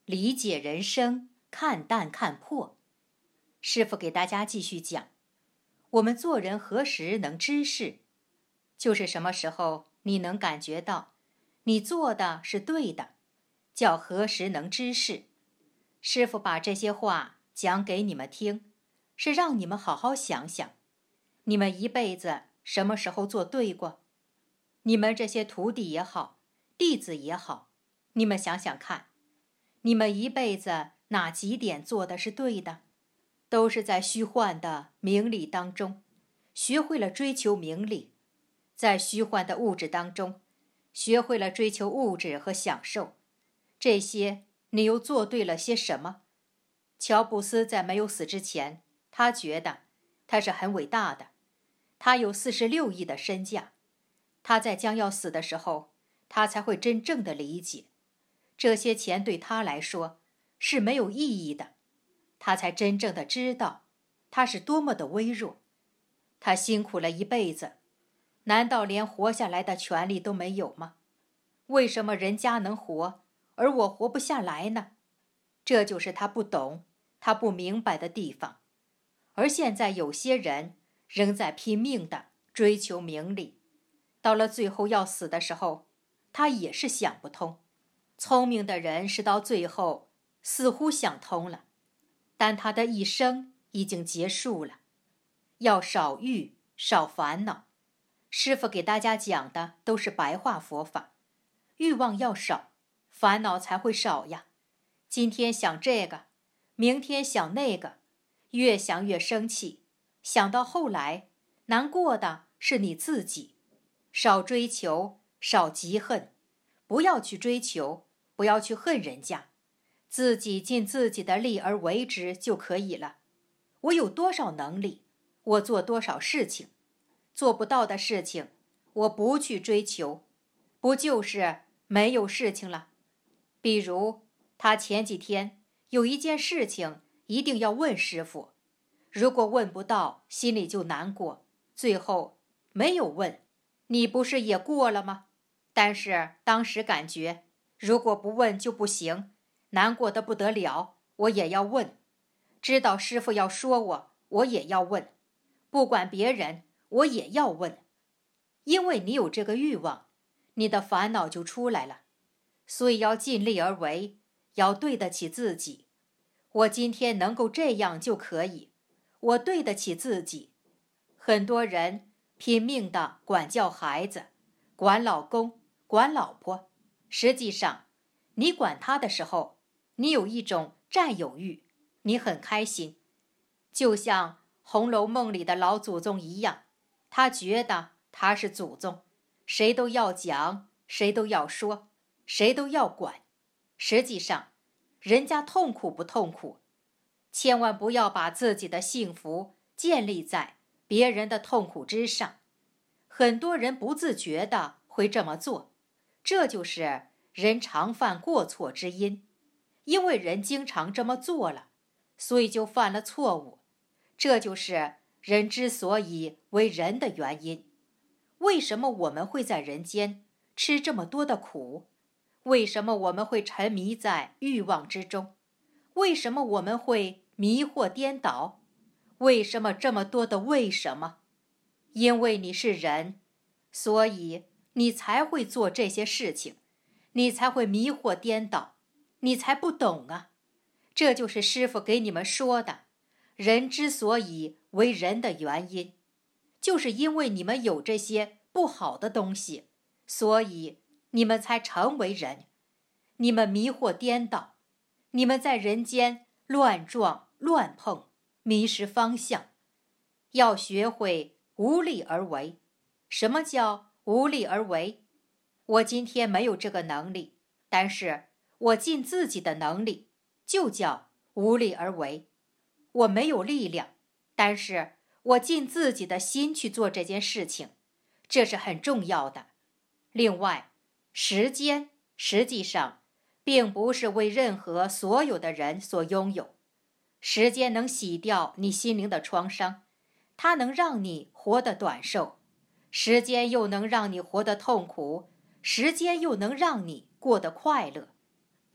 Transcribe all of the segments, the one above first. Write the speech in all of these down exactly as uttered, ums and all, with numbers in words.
理解人生，看淡看破。师父给大家继续讲，我们做人何时能知事？就是什么时候你能感觉到你做的是对的，叫何时能知事。师父把这些话讲给你们听，是让你们好好想想，你们一辈子什么时候做对过？你们这些徒弟也好，弟子也好，你们想想看，你们一辈子哪几点做的是对的？都是在虚幻的名利当中，学会了追求名利，在虚幻的物质当中，学会了追求物质和享受。这些你又做对了些什么？乔布斯在没有死之前，他觉得他是很伟大的，他有四十六亿的身价。他在将要死的时候，他才会真正的理解，这些钱对他来说是没有意义的。他才真正的知道他是多么的微弱。他辛苦了一辈子，难道连活下来的权利都没有吗？为什么人家能活，而我活不下来呢？这就是他不懂，他不明白的地方。而现在有些人仍在拼命地追求名利，到了最后要死的时候，他也是想不通。聪明的人是到最后似乎想通了，但他的一生已经结束了。要少欲，少烦恼。师父给大家讲的都是白话佛法，欲望要少，烦恼才会少呀。今天想这个，明天想那个，越想越生气，想到后来，难过的是你自己。少追求，少嫉恨，不要去追求，不要去恨人家，自己尽自己的力而为之就可以了。我有多少能力，我做多少事情，做不到的事情，我不去追求，不就是没有事情了？比如他前几天有一件事情一定要问师父，如果问不到，心里就难过，最后没有问，你不是也过了吗？但是当时感觉，如果不问就不行，难过得不得了，我也要问。知道师父要说我，我也要问。不管别人，我也要问。因为你有这个欲望，你的烦恼就出来了。所以要尽力而为，要对得起自己。我今天能够这样就可以，我对得起自己。很多人拼命地管教孩子，管老公，管老婆，实际上你管他的时候，你有一种占有欲，你很开心。就像《红楼梦》里的老祖宗一样，他觉得他是祖宗，谁都要讲，谁都要说，谁都要管。实际上人家痛苦不痛苦？千万不要把自己的幸福建立在别人的痛苦之上。很多人不自觉地会这么做，这就是人常犯过错之因。因为人经常这么做了，所以就犯了错误。这就是人之所以为人的原因。为什么我们会在人间吃这么多的苦？为什么我们会沉迷在欲望之中？为什么我们会迷惑颠倒？为什么这么多的为什么？因为你是人，所以你才会做这些事情，你才会迷惑颠倒，你才不懂啊。这就是师父给你们说的，人之所以为人的原因，就是因为你们有这些不好的东西，所以你们才成为人。你们迷惑颠倒，你们在人间乱撞乱碰，迷失方向。要学会无力而为。什么叫无力而为？我今天没有这个能力，但是我尽自己的能力，就叫无力而为。我没有力量，但是我尽自己的心去做这件事情，这是很重要的。另外，时间实际上并不是为任何所有的人所拥有。时间能洗掉你心灵的创伤，它能让你活得短寿，时间又能让你活得痛苦，时间又能让你过得快乐。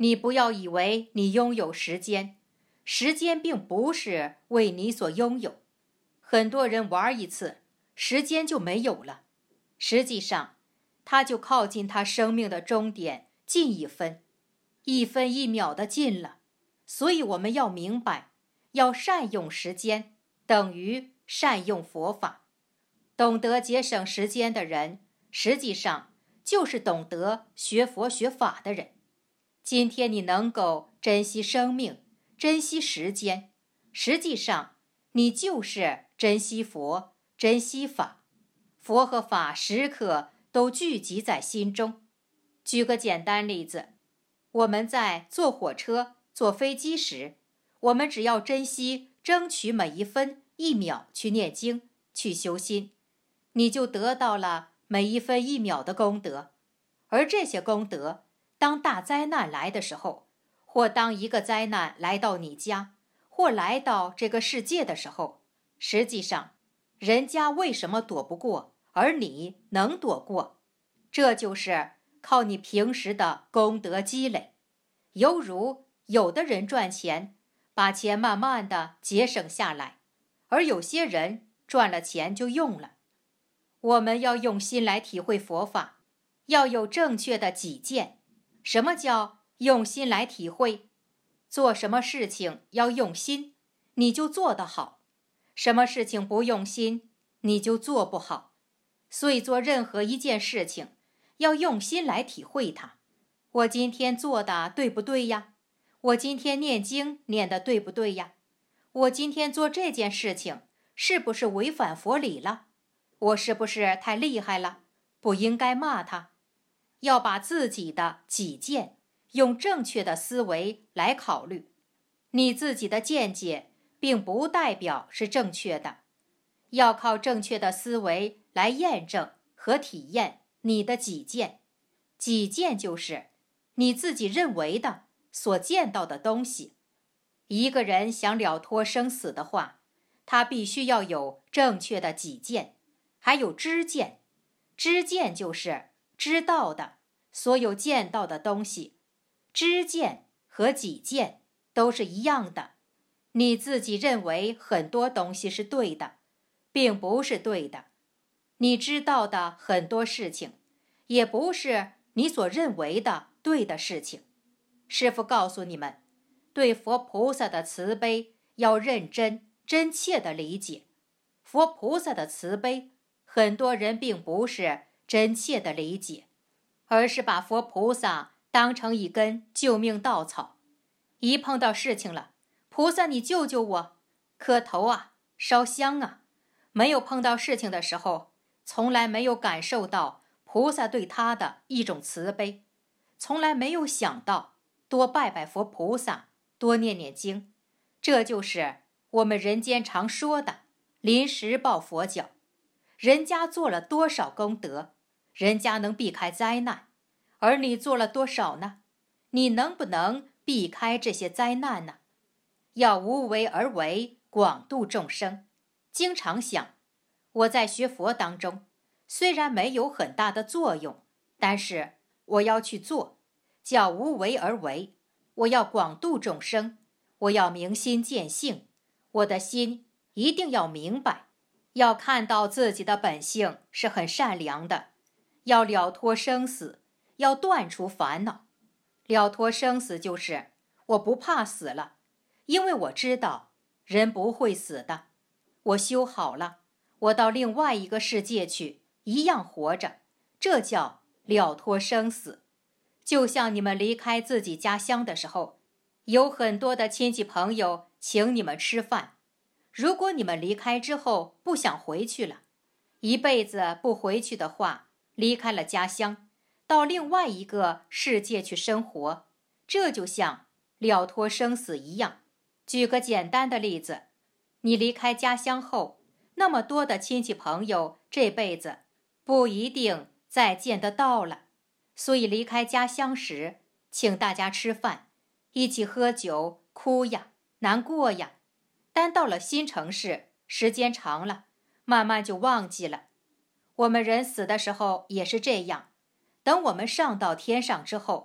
你不要以为你拥有时间，时间并不是为你所拥有。很多人玩一次，时间就没有了，实际上他就靠近他生命的终点近一分，一分一秒的近了。所以我们要明白，要善用时间，等于善用佛法。懂得节省时间的人，实际上就是懂得学佛学法的人。今天你能够珍惜生命，珍惜时间，实际上你就是珍惜佛，珍惜法。佛和法时刻都聚集在心中。举个简单例子，我们在坐火车、坐飞机时，我们只要珍惜，争取每一分一秒去念经，去修心，你就得到了每一分一秒的功德。而这些功德，当大灾难来的时候，或当一个灾难来到你家，或来到这个世界的时候，实际上人家为什么躲不过，而你能躲过？这就是靠你平时的功德积累。犹如有的人赚钱，把钱慢慢的节省下来，而有些人赚了钱就用了。我们要用心来体会佛法，要有正确的己见。什么叫用心来体会？做什么事情要用心，你就做得好；什么事情不用心，你就做不好。所以做任何一件事情，要用心来体会它。我今天做的对不对呀？我今天念经念的对不对呀？我今天做这件事情是不是违反佛理了？我是不是太厉害了？不应该骂他。要把自己的己见用正确的思维来考虑。你自己的见解并不代表是正确的，要靠正确的思维来验证和体验你的己见。己见就是你自己认为的所见到的东西。一个人想了脱生死的话，他必须要有正确的己见，还有知见。知见就是知道的，所有见到的东西。知见和己见都是一样的。你自己认为很多东西是对的，并不是对的。你知道的很多事情，也不是你所认为的对的事情。师父告诉你们，对佛菩萨的慈悲要认真真切地理解。佛菩萨的慈悲，很多人并不是真切地理解，而是把佛菩萨当成一根救命稻草。一碰到事情了，菩萨你救救我，磕头啊，烧香啊。没有碰到事情的时候，从来没有感受到菩萨对他的一种慈悲，从来没有想到多拜拜佛菩萨，多念念经。这就是我们人间常说的临时抱佛脚。人家做了多少功德，人家能避开灾难，而你做了多少呢？你能不能避开这些灾难呢？要无为而为，广度众生。经常想，我在学佛当中，虽然没有很大的作用，但是我要去做，叫无为而为。我要广度众生，我要明心见性，我的心一定要明白，要看到自己的本性是很善良的，要了脱生死，要断除烦恼。了脱生死就是我不怕死了，因为我知道人不会死的。我修好了，我到另外一个世界去，一样活着，这叫了脱生死。就像你们离开自己家乡的时候，有很多的亲戚朋友请你们吃饭。如果你们离开之后不想回去了，一辈子不回去的话，离开了家乡，到另外一个世界去生活，这就像了脱生死一样。举个简单的例子，你离开家乡后，那么多的亲戚朋友这辈子不一定再见得到了，所以离开家乡时，请大家吃饭，一起喝酒，哭呀，难过呀。但到了新城市，时间长了，慢慢就忘记了。我们人死的时候也是这样，等我们上到天上之后，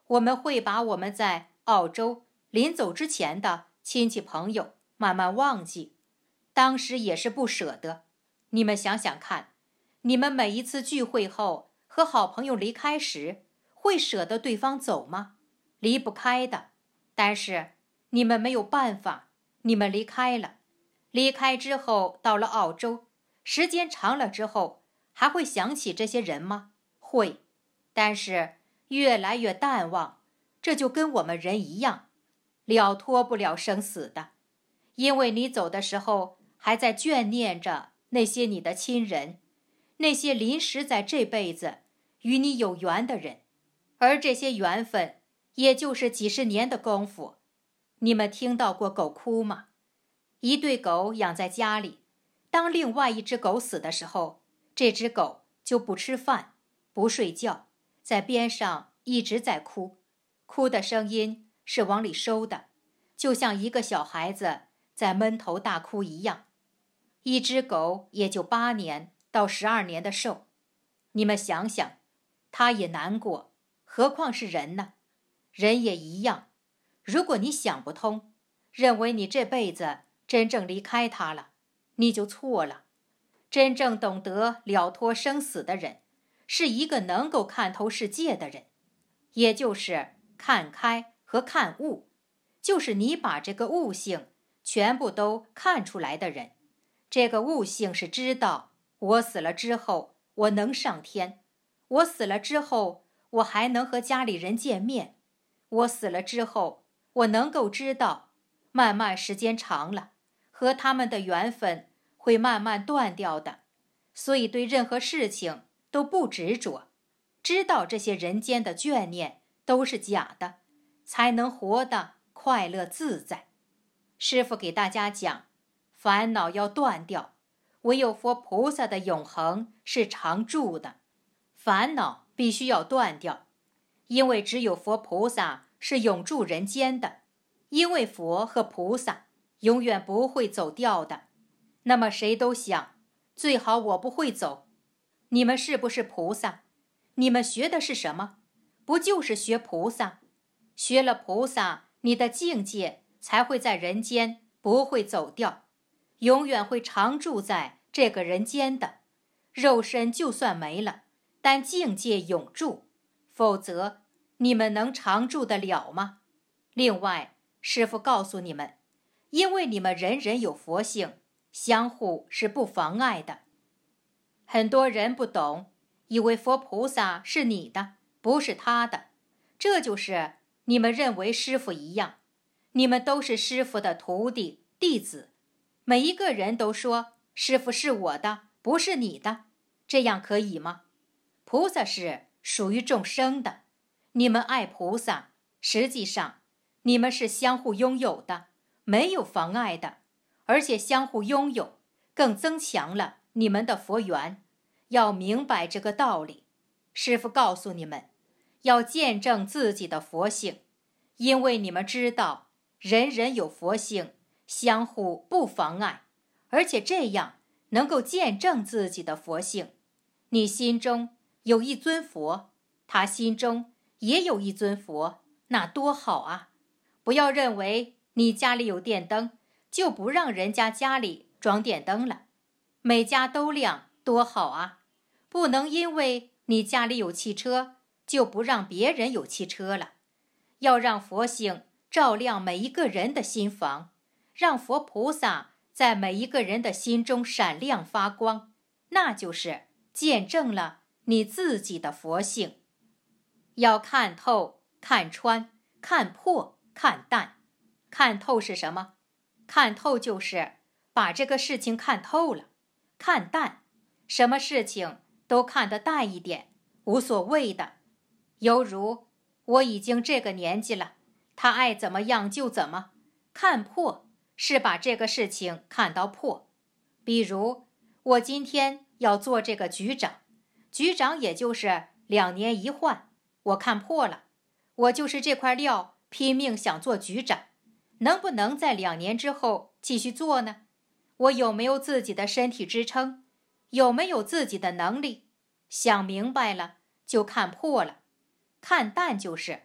我们会把我们在澳洲临走之前的亲戚朋友慢慢忘记，当时也是不舍得。你们想想看，你们每一次聚会后和好朋友离开时，会舍得对方走吗？离不开的。但是你们没有办法，你们离开了。离开之后到了澳洲，时间长了之后，还会想起这些人吗？会，但是越来越淡忘。这就跟我们人一样，了脱不了生死的。因为你走的时候还在眷念着那些你的亲人，那些临时在这辈子与你有缘的人，而这些缘分也就是几十年的功夫。你们听到过狗哭吗？一对狗养在家里，当另外一只狗死的时候，这只狗就不吃饭，不睡觉，在边上一直在哭，哭的声音是往里收的，就像一个小孩子在闷头大哭一样。一只狗也就八年到十二年的寿，你们想想，它也难过，何况是人呢？人也一样。如果你想不通，认为你这辈子真正离开它了，你就错了。真正懂得了脱生死的人，是一个能够看透世界的人，也就是看开和看悟，就是你把这个悟性全部都看出来的人。这个悟性是知道，我死了之后我能上天，我死了之后我还能和家里人见面，我死了之后我能够知道，慢慢时间长了，和他们的缘分会慢慢断掉的。所以对任何事情都不执着，知道这些人间的眷念都是假的，才能活得快乐自在。师父给大家讲，烦恼要断掉，唯有佛菩萨的永恒是常住的，烦恼必须要断掉，因为只有佛菩萨是永驻人间的，因为佛和菩萨永远不会走掉的。那么谁都想，最好我不会走。你们是不是菩萨？你们学的是什么？不就是学菩萨？学了菩萨，你的境界才会在人间，不会走掉，永远会常住在这个人间的。肉身就算没了，但境界永驻，否则你们能常住得了吗？另外，师父告诉你们，因为你们人人有佛性，相互是不妨碍的。很多人不懂，以为佛菩萨是你的，不是他的。这就是你们认为师父一样，你们都是师父的徒弟弟子，每一个人都说师父是我的，不是你的，这样可以吗？菩萨是属于众生的，你们爱菩萨，实际上你们是相互拥有的，没有妨碍的，而且相互拥有更增强了你们的佛缘。要明白这个道理，师父告诉你们，要见证自己的佛性，因为你们知道人人有佛性，相互不妨碍，而且这样能够见证自己的佛性。你心中有一尊佛，他心中也有一尊佛，那多好啊！不要认为你家里有电灯，就不让人家家里装电灯了，每家都亮，多好啊！不能因为你家里有汽车，就不让别人有汽车了。要让佛性照亮每一个人的心房，让佛菩萨在每一个人的心中闪亮发光，那就是见证了你自己的佛性。要看透、看穿、看破、看淡。看透是什么？看透就是把这个事情看透了。看淡，什么事情都看得淡一点，无所谓的。犹如我已经这个年纪了，他爱怎么样就怎么。看破是把这个事情看到破。比如我今天要做这个局长，局长也就是两年一换，我看破了，我就是这块料，拼命想做局长，能不能在两年之后继续做呢？我有没有自己的身体支撑？有没有自己的能力？想明白了就看破了。看淡就是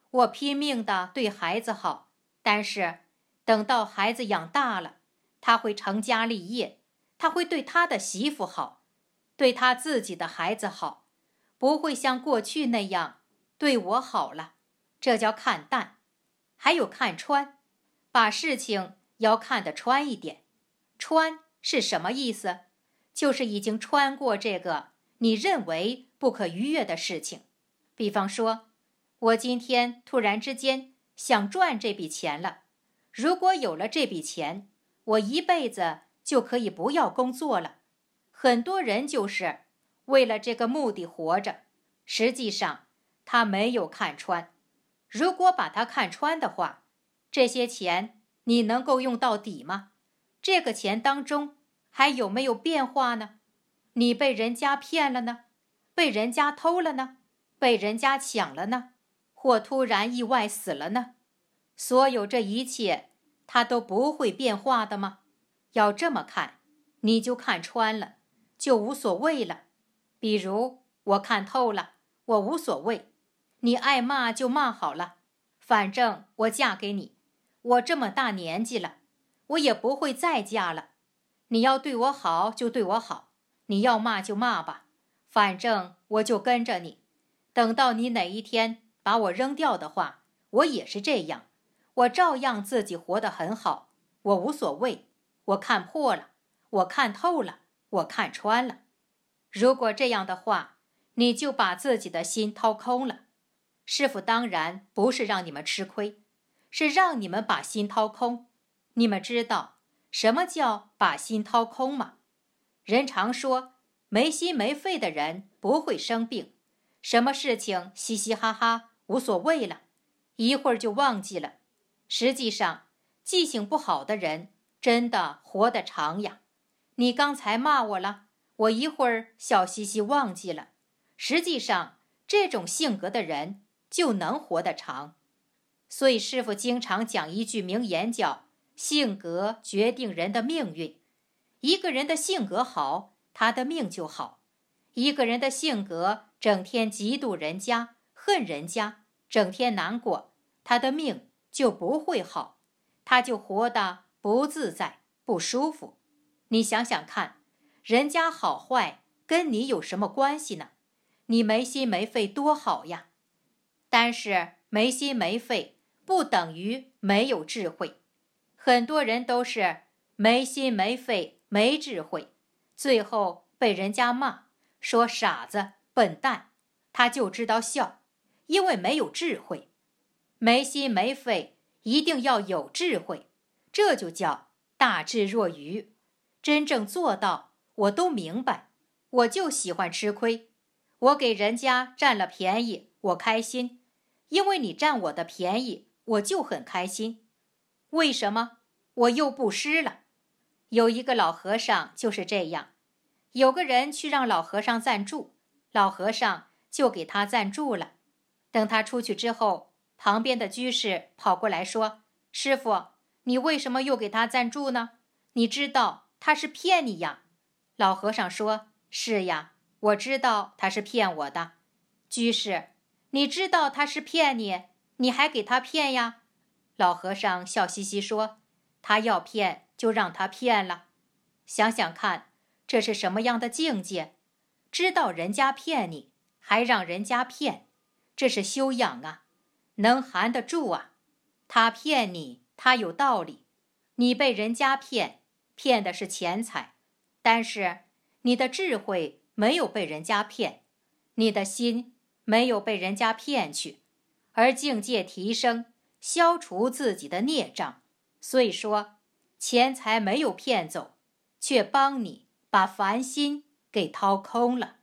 我拼命地对孩子好，但是等到孩子养大了，他会成家立业，他会对他的媳妇好，对他自己的孩子好，不会像过去那样对我好了。这叫看淡。还有看穿，把事情要看得穿一点。穿是什么意思？就是已经穿过这个你认为不可逾越的事情。比方说，我今天突然之间想赚这笔钱了，如果有了这笔钱，我一辈子就可以不要工作了。很多人就是为了这个目的活着，实际上他没有看穿。如果把它看穿的话，这些钱你能够用到底吗？这个钱当中还有没有变化呢？你被人家骗了呢？被人家偷了呢？被人家抢了呢？或突然意外死了呢？所有这一切它都不会变化的吗？要这么看，你就看穿了，就无所谓了。比如我看透了，我无所谓，你爱骂就骂好了，反正我嫁给你，我这么大年纪了，我也不会再嫁了。你要对我好就对我好，你要骂就骂吧，反正我就跟着你。等到你哪一天把我扔掉的话，我也是这样，我照样自己活得很好，我无所谓。我看破了，我看透了，我看穿了。如果这样的话，你就把自己的心掏空了。师父当然不是让你们吃亏，是让你们把心掏空。你们知道什么叫把心掏空吗？人常说没心没肺的人不会生病，什么事情嘻嘻哈哈无所谓了，一会儿就忘记了。实际上记性不好的人真的活得长呀。你刚才骂我了，我一会儿笑嘻嘻忘记了。实际上这种性格的人就能活得长。所以师父经常讲一句名言，叫性格决定人的命运。一个人的性格好，他的命就好。一个人的性格整天嫉妒人家，恨人家，整天难过，他的命就不会好，他就活得不自在，不舒服。你想想看，人家好坏跟你有什么关系呢？你没心没肺多好呀。但是没心没肺不等于没有智慧。很多人都是没心没肺没智慧，最后被人家骂说傻子笨蛋，他就知道笑，因为没有智慧。没心没肺一定要有智慧，这就叫大智若愚。真正做到我都明白，我就喜欢吃亏，我给人家占了便宜我开心，因为你占我的便宜我就很开心。为什么？我又布施了。有一个老和尚就是这样，有个人去让老和尚赞助，老和尚就给他赞助了。等他出去之后，旁边的居士跑过来说，师父，你为什么又给他赞助呢？你知道他是骗你呀。老和尚说，是呀，我知道他是骗我的。居士，你知道他是骗你，你还给他骗呀？老和尚笑嘻嘻说，他要骗就让他骗了。想想看，这是什么样的境界？知道人家骗你，还让人家骗，这是修养啊，能含得住啊。他骗你，他有道理。你被人家骗，骗的是钱财，但是你的智慧没有被人家骗，你的心没有被人家骗去，而境界提升，消除自己的孽障。所以说，钱财没有骗走，却帮你把烦心给掏空了。